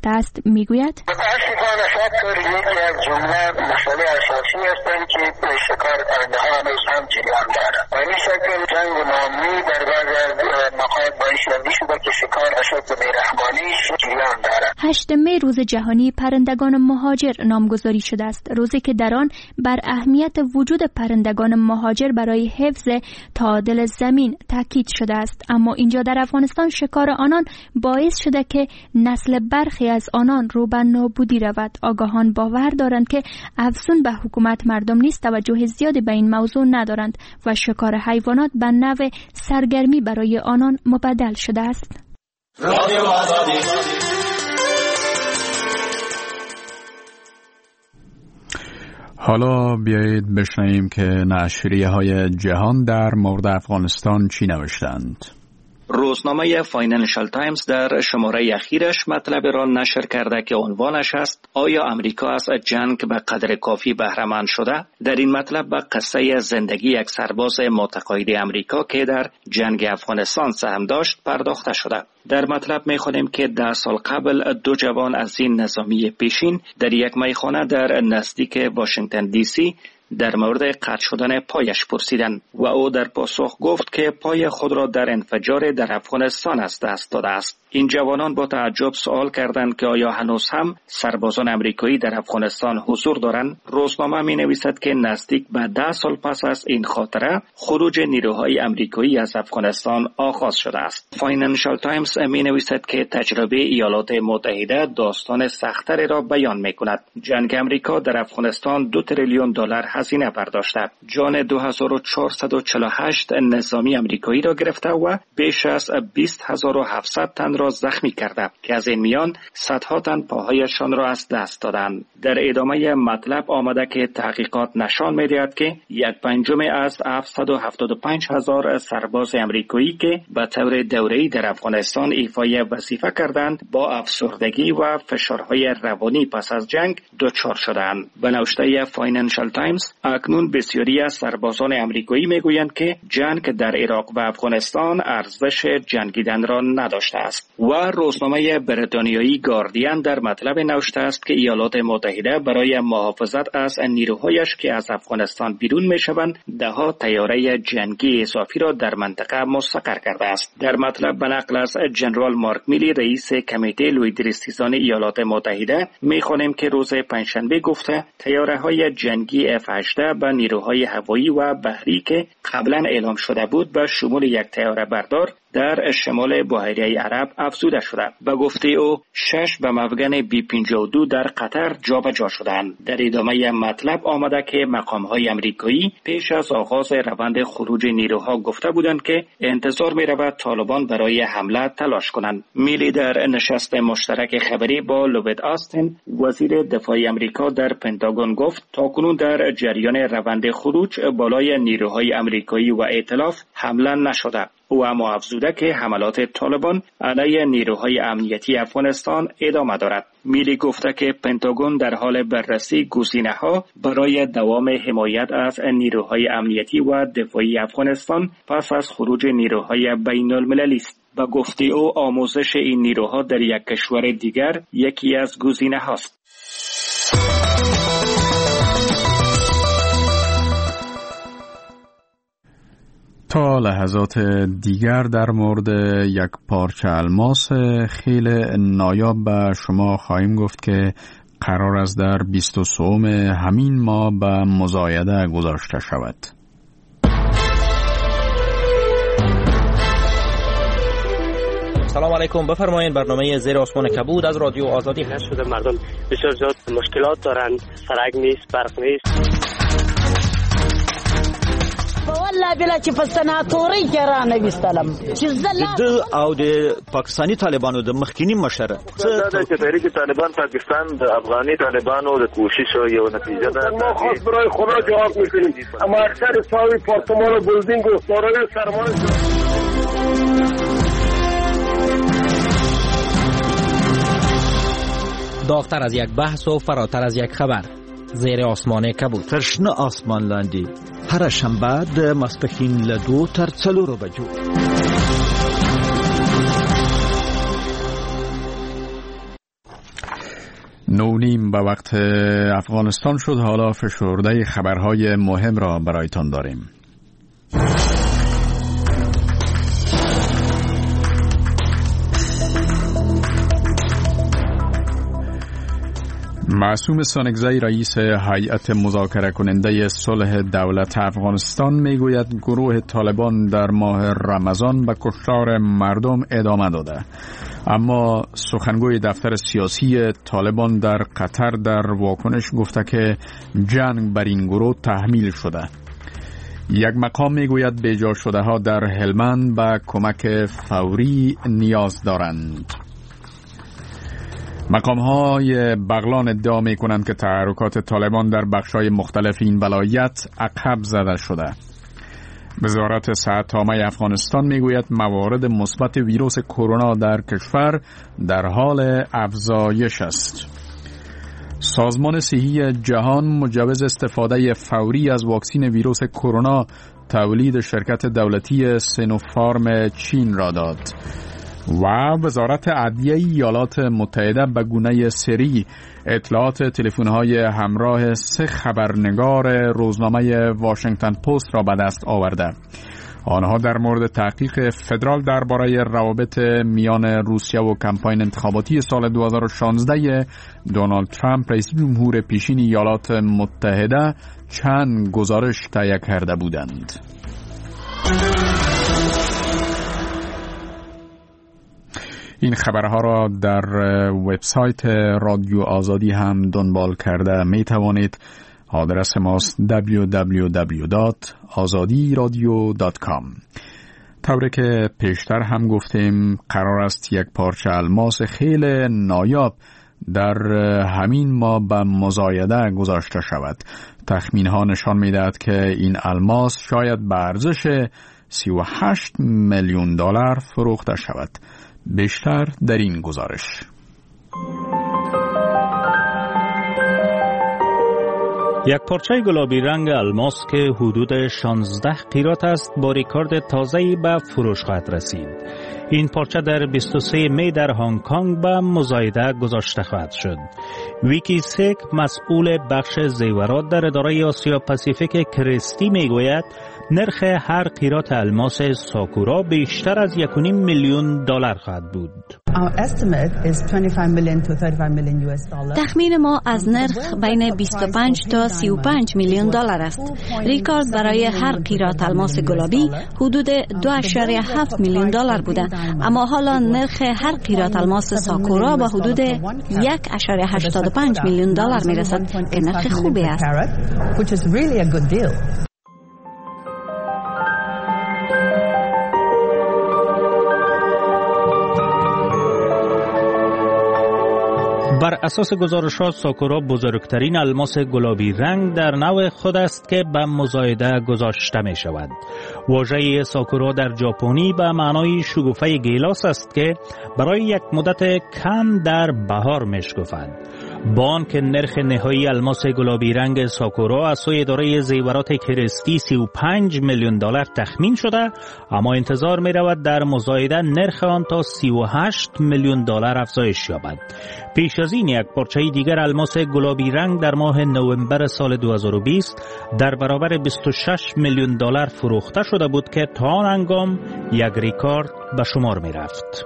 گفته است میگوید یکی از جمله مسئله اساسی هستند که شکار پرنده ها هنوز هم جریان دارد و این شکل جنگ ناامنی در بعض از مقاطع باعث شده که شکار اشد بیرحمانی جریان دارد. 8 می روز جهانی پرندگان مهاجر نامگذاری شده است، روزی که در آن بر اهمیت وجود پرندگان مهاجر برای حفظ تعادل زمین تاکید شده است. اما اینجا در افغانستان شکار آنان باعث شده که نسل برخی از آنان رو به نابودی رود. آگاهان باور دارند که افزون به حکومت مردم نیز توجه زیادی به این موضوع ندارند و شکار حیوانات به نوع سرگرمی برای آنان مبدل شده است. حالا بیایید بشنویم که نشریه‌های جهان در مورد افغانستان چی نوشتند. روزنامه فاینانشال تایمز در شماره اخیرش مطلب را نشر کرده که عنوانش است آیا امریکا از جنگ به قدر کافی بهره‌مند شده؟ در این مطلب به قصه زندگی یک سرباز متقاعد امریکا که در جنگ افغانستان سهم داشت پرداخته شده. در مطلب می‌خوانیم که 10 سال قبل 2 جوان از این نظامی پیشین در یک میخانه در نزدیک واشنگتن دی سی در مورد قطع شدن پایش پرسیدند و او در پاسخ گفت که پای خود را در انفجار در افغانستان از دست داده است. این جوانان با تعجب سوال کردند که آیا هنوز هم سربازان امریکایی در افغانستان حضور دارند؟ روزنامه می‌نویسد که نزدیک به 10 سال پس از این خاطره خروج نیروهای امریکایی از افغانستان آغاز شده است. فاینانشال تایمز می‌نویسد که تجربه ایالات متحده داستان سخت‌تری را بیان می‌کند. جنگ امریکا در افغانستان 2 تریلیون دلار هزینه برداشته، جان 2448 نظامی امریکایی را گرفته و بیش از 20700 تن را زخمی کرده که از این میان صدها تن پاهایشان را از دست دادند. در ادامه مطلب آمده که تحقیقات نشان می‌دهد که 1/5 از 775,000 سرباز امریکایی که به طور دوره‌ای در افغانستان ایفای وظیفه کردند با افسردگی و فشارهای روانی پس از جنگ دچار شدند. به نوشته فاینانشال تایمز اکنون بسیاری از سربازان امریکایی میگویند که جنگ در عراق و افغانستان ارزش جنگیدن را نداشته است. و روزنامه بریتانیایی گاردین در مطلب نوشته است که ایالات متحده برای محافظت از نیروهایش که از افغانستان بیرون میشوند 10 طیاره جنگی اضافی را در منطقه مستقر کرده است. در مطلب به نقل از جنرال مارک میلی رئیس کمیته لویدریستیزان ایالات متحده میخوانیم که روز پنجشنبه گفته طیاره‌های جنگی F-18 به نیروهای هوایی و بحری که قبلا اعلام شده بود به شمول یک طیاره بردار در شمال بحیره عرب افزوده شده. به گفته او 6 به مفگن B-52 در قطر جابجا شدند. در ادامه مطلب آمده که مقام‌های امریکایی پیش از آغاز روند خروج نیروها گفته بودند که انتظار می‌رود طالبان برای حمله تلاش کنند. میلی در نشست مشترک خبری با لوید آستین وزیر دفاع امریکا در پنتاگون گفت تاکنون در جریان روند خروج بالای نیروهای امریکایی و ائتلاف حمله نشده. او اما افزوده که حملات طالبان علیه نیروهای امنیتی افغانستان ادامه دارد. میلی گفته که پنتاگون در حال بررسی گزینه‌ها برای دوام حمایت از نیروهای امنیتی و دفاعی افغانستان پس از خروج نیروهای بین‌المللی است. با گفته او آموزش این نیروها در یک کشور دیگر یکی از گزینه‌هاست. تا لحظات دیگر در مورد یک پارچه الماس خیلی نایاب به شما خواهیم گفت که قرار است در 23 همین ماه به مزایده گذاشته شود. سلام علیکم، بفرمایید. برنامه زیر آسمان کبود از رادیو آزادی شده. مردم بسیار زیاد مشکلات دارند، سرک نیست، برق نیست. والله بلا چې په سناتوري کې را نه وستلم چې د او د پاکستانی طالبانو د مخکینی مشره چې تحریک طالبان پاکستان د افغاني طالبانو د کوشش یو نتیجه ده. ما خاص برای خدا جواب میکنیم، اما اکثر ساوی پارتمان و بلدینگ و دارای سرمایه داغتر از یک بحث و فراتر از یک خبر. زیر آسمان کبود. ترشنه آسمان لاندی. هر شنبه د ماسپښین له 2 تر 4 بجو. 9:30 به وقت افغانستان شد. حالا فشرده خبرهای مهم را برایتان داریم. معصوم سانگزی رئیس هیئت مذاکره کننده صلح دولت افغانستان میگوید گروه طالبان در ماه رمضان به کشتار مردم ادامه داده، اما سخنگوی دفتر سیاسی طالبان در قطر در واکنش گفته که جنگ بر این گروه تحمیل شده. یک مقام میگوید بیجا شده ها در هلمند به کمک فوری نیاز دارند. مقام‌های بغلان ادعا می‌کنند که تحرکات طالبان در بخش‌های مختلف این ولایت عقب زده شده. وزارت صحت عامه افغانستان میگوید موارد مثبت ویروس کرونا در کشور در حال افزایش است. سازمان صحی جهان مجوز استفاده فوری از واکسن ویروس کرونا تولید شرکت دولتی سینوفارم چین را داد. و وزارت عدلیه ایالات متحده به گونه سری اطلاعات تلفن‌های همراه 3 خبرنگار روزنامه واشنگتن پست را به دست آورده. آنها در مورد تحقیق فدرال درباره روابط میان روسیه و کمپاین انتخاباتی سال 2016 دونالد ترامپ رئیس جمهور پیشین ایالات متحده چند گزارش تهیه کرده بودند. این خبرها را در وبسایت رادیو آزادی هم دنبال کرده می توانید. آدرس ماست www.azadiradio.com. طوری که پیشتر هم گفتیم قرار است یک پارچه الماس خیلی نایاب در همین ماه به مزایده گذاشته شود. تخمین ها نشان می دهد که این الماس شاید به ارزش 38 میلیون دلار فروخته شود. بیشتر در این گزارش. یک پارچه گلابی رنگ الماس که حدود 16 قیرات است با ریکارد تازه‌ای به فروش خواهد رسید. این پارچه در 23 می در هنگ کنگ به مزایده گذاشته خواهد شد. ویکی سیک مسئول بخش زیورات در اداره آسیا پاسیفیک کریستی میگوید نرخ هر قیرات الماس ساکورا بیشتر از 1.5 میلیون دلار خواهد بود. تخمین ما از نرخ بین 25 تا 35 میلیون دلار است. ریکارد برای هر قیرات الماس گلابی حدود 2.7 میلیون دلار بوده، اما حالا نرخ هر قیرات الماس ساکورا به حدود 1.85 میلیون دلار میرسد که نرخ خوبی است. بر اساس گزارشات ساکورا بزرگترین الماس گلابی رنگ در نوع خود است که به مزایده گذاشته می شود. واژه ساکورا در ژاپنی به معنای شکوفه گیلاس است که برای یک مدت کم در بهار می شکفد. با آنکه نرخ نهایی الماس گلابی رنگ ساکورا از سوی اداره زیورات کریستی 35 میلیون دلار تخمین شده، اما انتظار می رود در مزایده نرخ آن تا 38 میلیون دلار افزایش یابد. پیش از این یک پارچه دیگر الماس گلابی رنگ در ماه نوامبر سال 2020 در برابر 26 میلیون دلار فروخته شده بود که تا آن هنگام یک ریکارد به شمار می رفت.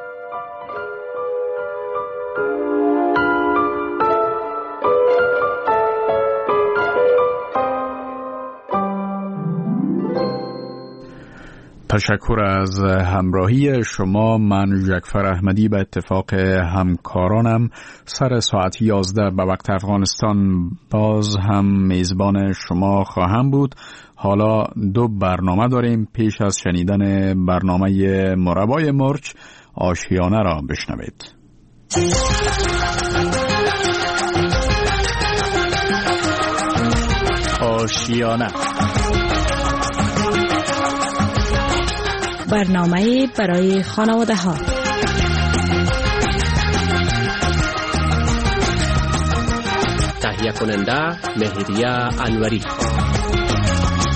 تشکر از همراهی شما. من جعفر احمدی به اتفاق همکارانم سر ساعت 11 به وقت افغانستان باز هم میزبان شما خواهم بود. حالا 2 برنامه داریم. پیش از شنیدن برنامه مربای مرچ آشیانه را بشنوید. آشیانه برنامه برای خانواده ها. تهیه کننده مهریه انوری.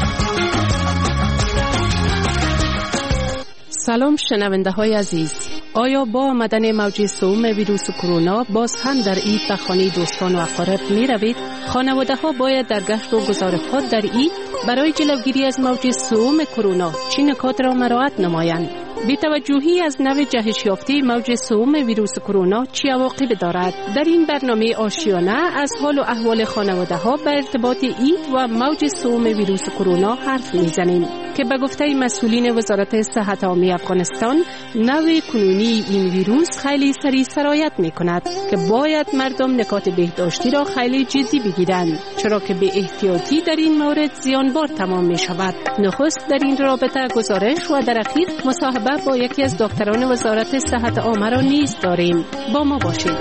سلام شنونده های عزیز، آیا با آمدن موج سوم ویروس کرونا باز هم در عید به خانه دوستان و اقارب می روید؟ خانواده ها باید در گشت و گذار خود در عید برای جلوگیری از موج سوم کرونا چه نکات را مراعات نمایند؟ بی توجهی از نوع جهش یافته موج سوم ویروس کرونا چه عواقبی دارد؟ در این برنامه آشیانه از حال و احوال خانواده ها به ارتباط عید و موج سوم ویروس کرونا حرف میزنیم که به گفته مسئولین وزارت صحت عامه افغانستان نوع کنونی این ویروس خیلی سریع سرایت می کند که باید مردم نکات بهداشتی را خیلی جدی بگیرند، چرا که به احتیاطی در این مورد زیانبار تمام می شود. نخست در این رابطه گزارش و در اخیر مصاحبه با یکی از دکتران وزارت صحت عامه را نیز داریم. با ما باشید.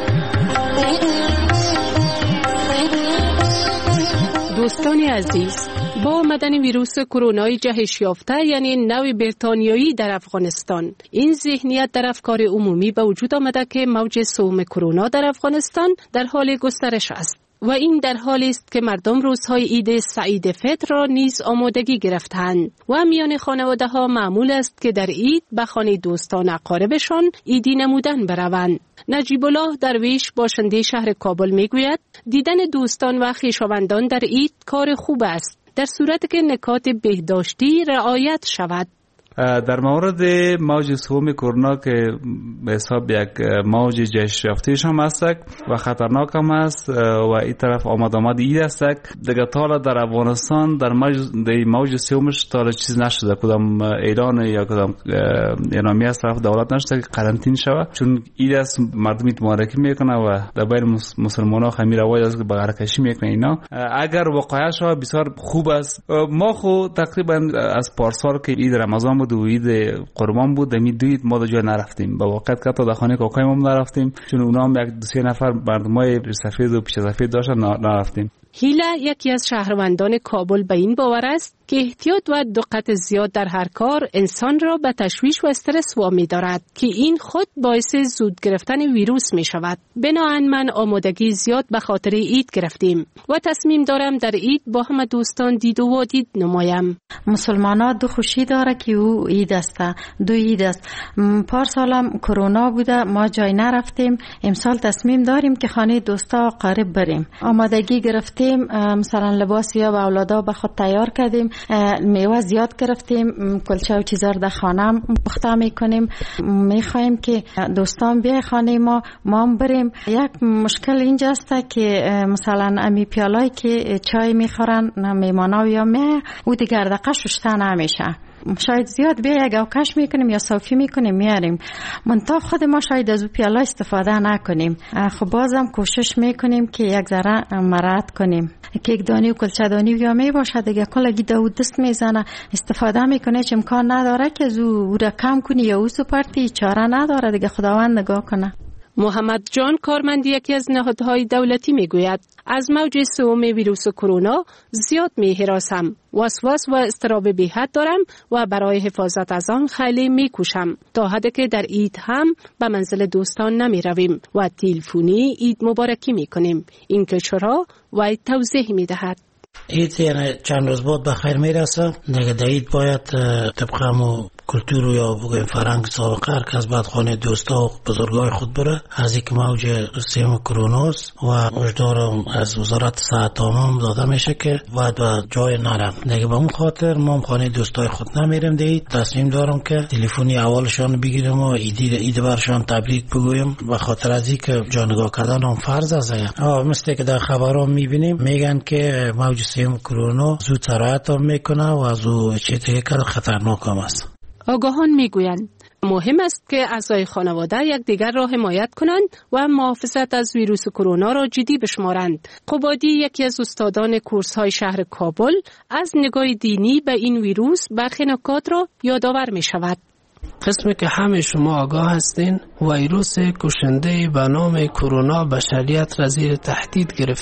دوستان عزیز، با آمدن ویروس کرونای جهش یافته یعنی نوع بریتانیایی در افغانستان، این ذهنیت در افکار عمومی به وجود آمده که موج سوم کرونا در افغانستان در حال گسترش است و این در حالی است که مردم روزهای عید سعید فطر را نیز آمادگی گرفتند و میان خانواده ها معمول است که در عید به خانه دوستان اقاربشان عیدی نمودن بروند. نجیب الله درویش باشنده شهر کابل میگوید دیدن دوستان و خویشاوندان در عید کار خوب است در صورتی که نکات بهداشتی رعایت شود. در مورد موج سوم کرونا که به حساب یک موج جهش یافته هم است و خطرناک هم است و این طرف آمد عید است دیگه تا در افغانستان در موج سومش تا چیز نشده، کدام اعلان یا کدام اعلامیه از طرف دولت نشده که قرنطینه شود، چون عید است مردم مبارکی میکنه و در بین مسلمان ها خمیر رواج است که بغیر کشی میکنه اینا. اگر واقعا شود بسیار خوب است. ما خو تقریبا از پارسال که عید رمضان بود و عید قربان بود دمی دوید ما در جای نرفتیم، با واقعیت که تا در خانه کاکای ما نرفتیم چون اونا هم یک دو سه نفر مردمای سفید و پیش سفید داشتن نرفتیم. هیله یکی از شهروندان کابل به این باور است که احتیاط و دقت زیاد در هر کار انسان را به تشویش و استرس وامی دارد که این خود باعث زود گرفتن ویروس می شود. بنابراین من آمادگی زیاد به خاطر عید گرفتیم و تصمیم دارم در عید با همه دوستان دید و وادید نمایم. مسلمان‌ها دو خوشی داره که او عید است، دو عید است. پارسالم کرونا بوده ما جای نرفتیم، امسال تصمیم داریم که خانه دوستا قریب بریم. آمادگی گرفتیم، مثلا لباس یا به اولادا به خود تیار کردیم، میوه زیاد گرفتیم، کلچه و چیزا در خانه پخته میکنیم. میخوایم که دوستان بیای خانه ما هم بریم. یک مشکل اینجاست که مثلا امی پیالایی که چای میخورن میمانا یا او دیگر دقش شسته نمیشه، شاید زیاد بیا یک اوکش میکنیم یا صافی میکنیم میاریم، منتها خود ما شاید از پیاله استفاده نکنیم. خب بازم کوشش میکنیم که یک ذره مراعات کنیم. کیک دانی و کلچه دانی یا می باشه دیگه کلگی داود دست میزنه استفاده میکنه، چه امکان نداره که او را کم کنی یا او سپارتی، چاره نداره دیگه، خداوند نگاه کنه. محمد جان کارمند یکی از نهادهای دولتی میگوید از موج سوم ویروس کرونا زیاد میهراسم، وسواس و اضطراب بهت دارم و برای حفاظت از آن خیلی میکوشم تا حدی که در عید هم به منزل دوستان نمیرویم و تلفنی عید مبارکی میکنیم. این که چرا و توضیح میدهد. عید یعنی چند روز بعد بخیر میرسه دیگه. در عید باید طبق همو کلتور یا بگویم فرهنگ سابقه هر کس باید خانه دوستا و بزرگای خود بره. از اینکه موج سوم کروناست و هشدار از وزارت صحت عامه داده میشه که باید به جای نرم دیگه. به اون خاطر ما خانه دوستای خود نمیریم دیگه. تصمیم دارم که تلفنی اولشان بگیرم و عید برشان تبریک بگویم و خاطر از اینکه جانگاه کردن هم فرض است. مثل که در خبرها میبینیم میگن که موج سوم کرونا زود سرایت هم میکنه و از او چیزی که خطرناک هم است. آگاهان میگویند مهم است که اعضای خانواده یکدیگر را حمایت کنند و محافظت از ویروس کرونا را جدی بشمارند. قبادی یکی از استادان کورس‌های شهر کابل از نگاه دینی به این ویروس برخی نکات را یادآور می‌شود. قسمی که همه شما آگاه هستین ویروس کشنده به نام کرونا بشریت را زیر تهدید گرفته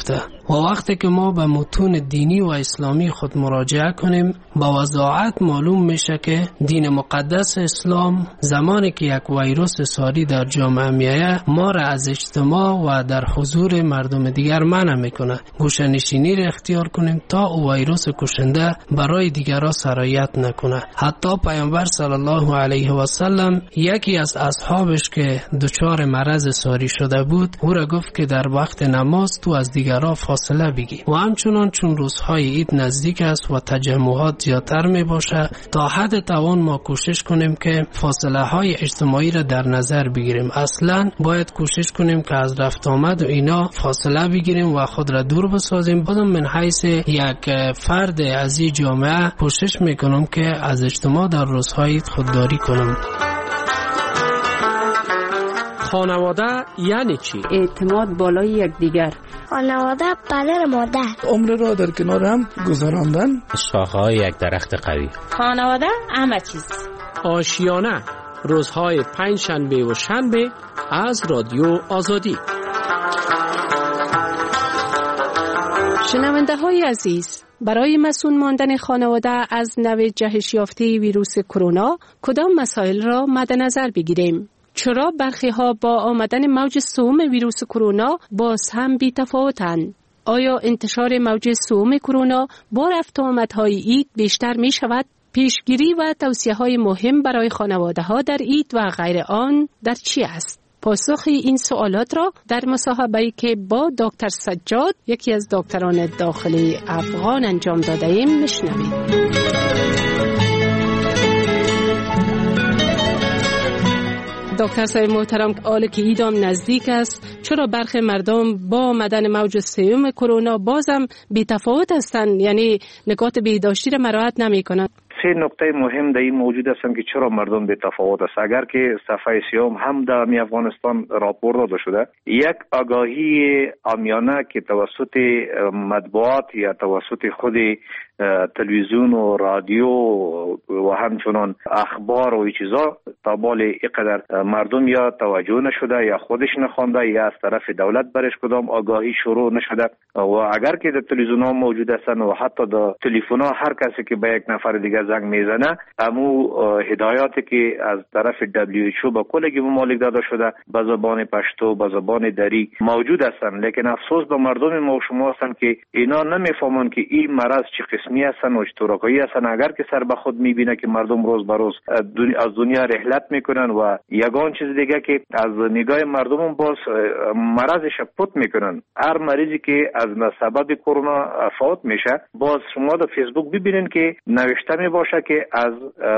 و وقتی که ما به متون دینی و اسلامی خود مراجعه کنیم با وضاحت معلوم میشه که دین مقدس اسلام زمانی که یک ویروس ساری در جامعه میایه ما را از اجتماع و در حضور مردم دیگر منع میکنه. گوشه‌نشینی را اختیار کنیم تا او ویروس کشنده برای دیگران سرایت نکنه. حتی پیامبر صلی الله علیه و سلم یکی از اصحابش که دچار مرض ساری شده بود او را گفت که در وقت نماز تو از دیگران فاصله بگیر. و همچنان چون روزهای عید نزدیک است و تجمعات زیادتر می باشه تا حد توان ما کوشش کنیم که فاصله های اجتماعی را در نظر بگیریم. اصلا باید کوشش کنیم که از رفت آمد و اینا فاصله بگیریم و خود را دور بسازیم. بودم من حیث یک فرد از این جامعه کوشش میکنم که از اجتماع در روزهای عید خودداری کنم. خانواده یعنی چی؟ اعتماد بالای یکدیگر. خانواده پدر مادر. عمر را در کنار هم گذراندن. شاخه‌های یک درخت قوی. خانواده همه چیز. آشیانه روزهای پنجشنبه و شنبه از رادیو آزادی. شنونده های عزیز، برای مسئول ماندن خانواده از نوع جهش یافته ویروس کرونا کدام مسائل را مد نظر بگیریم؟ چرا برخی ها با آمدن موج سوم ویروس کرونا باز هم بی تفاوتند؟ آیا انتشار موج سوم کرونا با رفت و آمدهای عید بیشتر می شود؟ پیشگیری و توصیه های مهم برای خانواده ها در عید و غیر آن در چی است؟ پاسخ این سوالات را در مصاحبه‌ای که با دکتر سجاد یکی از دکتران داخلی افغان انجام داده ایم میشنوید. دکتر صاحب محترم، حالا که ایدام نزدیک است چرا برخی مردم با آمدن موج سوم کرونا بازم بی تفاوت هستند، یعنی نکات بهداشتی را مراعات نمی‌کنند؟ سه نکته مهم در این موجود هستند که چرا مردم به تفاوت است. اگر که صفحه سیام هم در افغانستان راپور داده شده، یک آگاهی عامیانه که توسط مطبوعات یا توسط خود تلویزیون و رادیو و همچنان اخبار و چیزا تا بال اینقدر مردم یا توجه نشده یا خودش نخوانده یا از طرف دولت برش کدام آگاهی شروع نشده. و اگر که در تلویزیون ها موجود هستند و حتی در تلفن ها هر کسی که به یک نفر دیگه زنگ میزنه امو هدایاتی که از طرف WHO به کل ممالک داده شده به زبان پشتو به زبان دری موجود هستند، لیکن افسوس به مردم ما و شما هستند که اینا نمیفهمند که این مرض چه قسمی هستن و چطورایی هستن. اگر که سر به خود میبینه که مردم روز به روز از دنیا رحلت میکنن و یگان چیز دیگه که از نگاه مردم باز مرضش پوت میکنن. هر مریضی که از سبب کرونا فوت میشه باز شما در فیسبوک ببینین که نوشته میباشه که از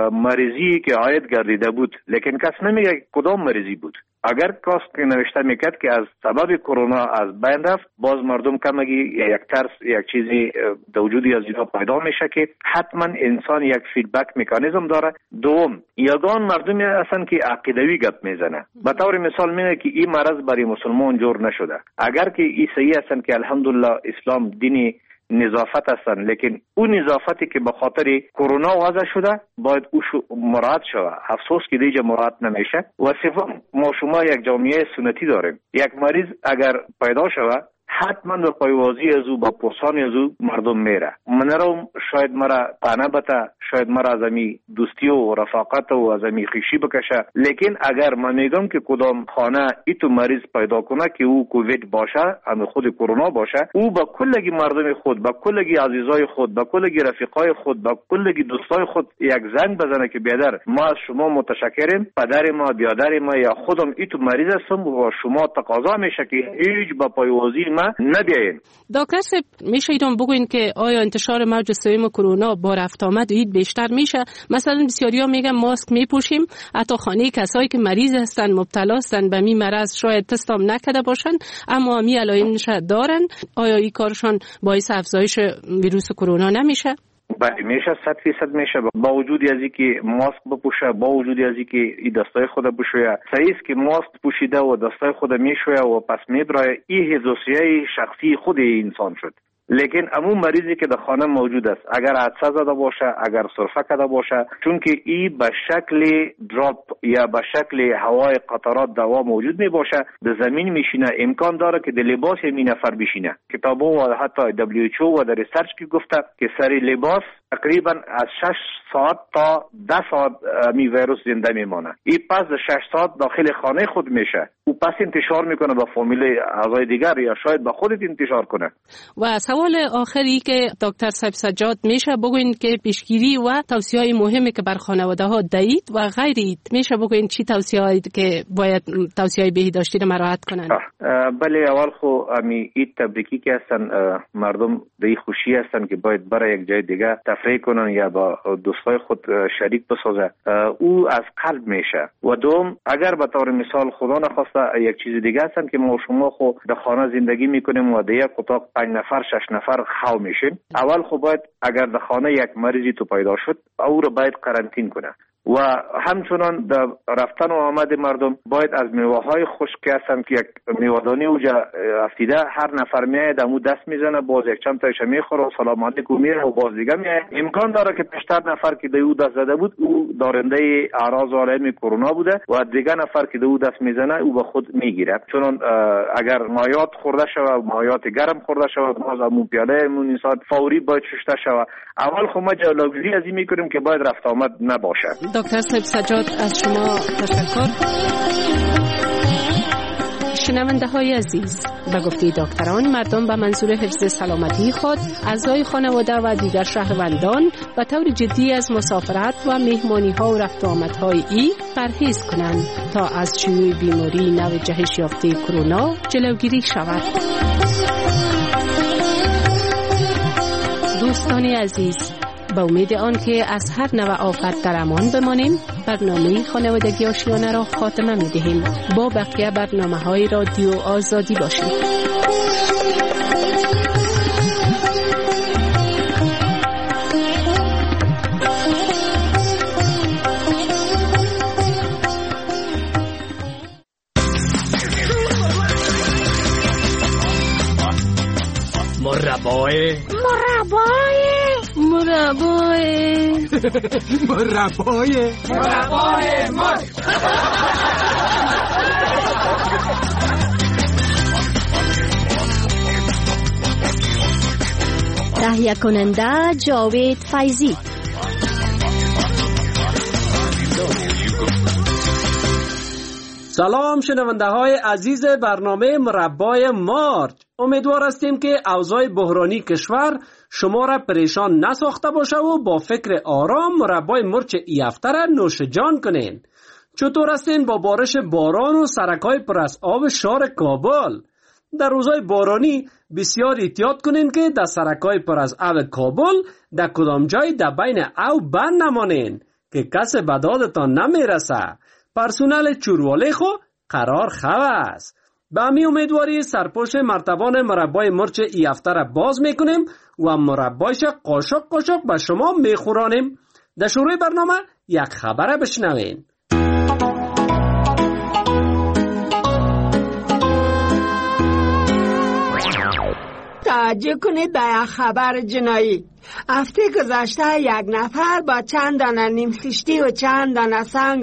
مریضی که عاید گردیده بود، لیکن کس نمیگه کدام مریضی بود. اگر کاست که نوشته میکرد که از سبب کرونا از بین رفت، باز مردم کمگی یک ترس یک چیزی در وجودی از اینا پیدا میشه که حتما انسان یک فیدبک مکانیزم داره. دوم، یگان مردمی هستن که عقیدوی گپ میزنه. به طور مثال میگه که این مرض برای مسلمان جور نشده. اگر که این صحیح هستن که الحمدلله اسلام دینی نظافت هستن، لیکن اون نظافتی که به خاطر کرونا وضع شده باید او مراعات شود. افسوس که دیگه مراعات نمیشه. و سوم، ما شما یک جامعه سنتی داریم. یک مریض اگر پیدا شود حتما به پایوازی از او با پرسانی از او مردم میره. من رو شاید مرا پانه بته، شاید مرا از امی دوستی و رفاقت و از امی خیشی بکشه، لیکن اگر من میگم که کدام خانه ایتو مریض پیدا کنه که او کووید باشه، اما خود کرونا باشه، او با کلگی مردم خود، با کلگی عزیزای خود، با کلگی رفیقای خود، با کلگی دوستای خود یک زنگ بزنه که بیادر ما از شما متشکریم، پدر ما، بیادر ما یا خودم ایتو مریض هستم و شما تقاضا میشه که هیچ با پایوازی ندیین. دکتر صاحب میشه ایران بگوین که آیا انتشار موج سوم کرونا با رفت آمد عید بیشتر میشه؟ مثلا بسیاریا میگن ماسک میپوشیم، حتی خانه کسایی که مریض هستن مبتلا هستن به می مرض شاید تستام نکرده باشن اما می علائمش دارن، آیا این کارشان باعث افزایش ویروس کرونا نمیشه؟ بله میشه، 100% میشه. با وجودی از اینکه ماسک بپوشه، با وجودی از اینکه این دستای خود بشویه، صحیح است که ماسک پوشیده و دستای خود میشویه و پس میبره، این حساسیت شخصی خود انسان شد. لیکن امون مریضی که در خانه موجود است اگر عطسه زده باشه، اگر سرفه کرده باشه، چون که این به شکل دراپ یا به شکل هوای قطرات دوا موجود می باشه، در زمین میشینه، امکان داره که در لباس این نفر بشینه. کتابا و حتی WHO و در ریسرچ که گفته که سری لباس تقریبا از 6 ساعت تا 10 ساعت می ویروس زنده میمانه. این پس 6 ساعت داخل خانه خود میشه و پس انتشار میکنه به فامیل اعضای دیگر یا شاید به خودت انتشار کنه. و سوال آخری که دکتر صاحب سجاد میشه بگوین که پیشگیری و توصیه‌های مهمی که بر خانواده ها دهید و غیر اید میشه بگوین چی توصیه‌ای که باید توصیه‌های بهداشتی را مراعات کنند؟ بله، اول خو امی این تبریکی که هستن مردم دی خوشی هستن که باید برای یک جای دیگه تفریح کنن یا با دوستای خود شریک بسازه، او از قلب میشه. و دوم اگر به طور مثال خدا نخواسته یک چیز دیگه هستن که ما شما خو در خانه زندگی میکنیم و در یک اتاق 5 نفر 6 نفر خو میشیم، اول خو باید اگر در خانه یک مریضی تو پیدا شد او رو باید قرنطین کنه. و همچنان در رفتن و آمد مردم باید از میوه‌های خشک هستن که یک میوه‌دانی اوجا افتیده هر نفر میاد دمو دست میزنه، باز یک چند تایش میخوره و سلام علیکم میره و باز دیگه میاد. امکان داره که پیشتر نفر که دو دست زده بود او دارنده اعراض عالم کرونا بوده و دیگه نفر که دو دست میزنه او به خود میگیره. چون اگر مایات خورده شوه، مایات گرم خورده شوه، باز همون پیاله همون انسان فوری باید شسته شوه. اول خو ما جلوگیری از این میکنیم که باید رفت آمد نباشه. دکتر صاحب سجاد از شما تشکر. شنونده های عزیز، به گفته دکتران مردم به منظور حفظ سلامتی خود، اعضای خانواده و دیگر شهروندان به طور جدی از مسافرت و مهمانی ها و رفت و آمد های پرهیز کنند تا از شیوع بیماری نو جهش یافته کرونا جلوگیری شود. دوستان عزیز، با امید آن که از هر نوع آفت در امان بمانیم، برنامه خانوادگی آشیانه را خاتمه می دهیم. با بقیه برنامه های رادیو آزادی باشید. مربای تهیه کننده جاوید فیضی. سلام شنونده های عزیز برنامه مربای مارچ. امیدوار هستیم که اوضاع بحرانی کشور شما را پریشان نساخته باشه و با فکر آرام مربای مرچ ای هفته را نوش جان کنین. چطور هستین با بارش باران و سرکای پر از آب شهر کابل؟ در روزهای بارانی بسیار احتیاط کنین که در سرکای پر از آب کابل در کدام جای در بین او بند نمانین که کس به دادتان نمیرسه. پرسونل چورواله خو قرار خواه است. به همی امیدواری سرپوش مرتبان مربای مرچ ای هفته را باز میکنیم و مربایش قاشق قاشق به شما میخورانیم. در شروع برنامه یک خبر بشنوین. توجه کنید در خبر جنایی. هفته گذشته یک نفر با چند دانه نیم خشتی و چند دانه سنگ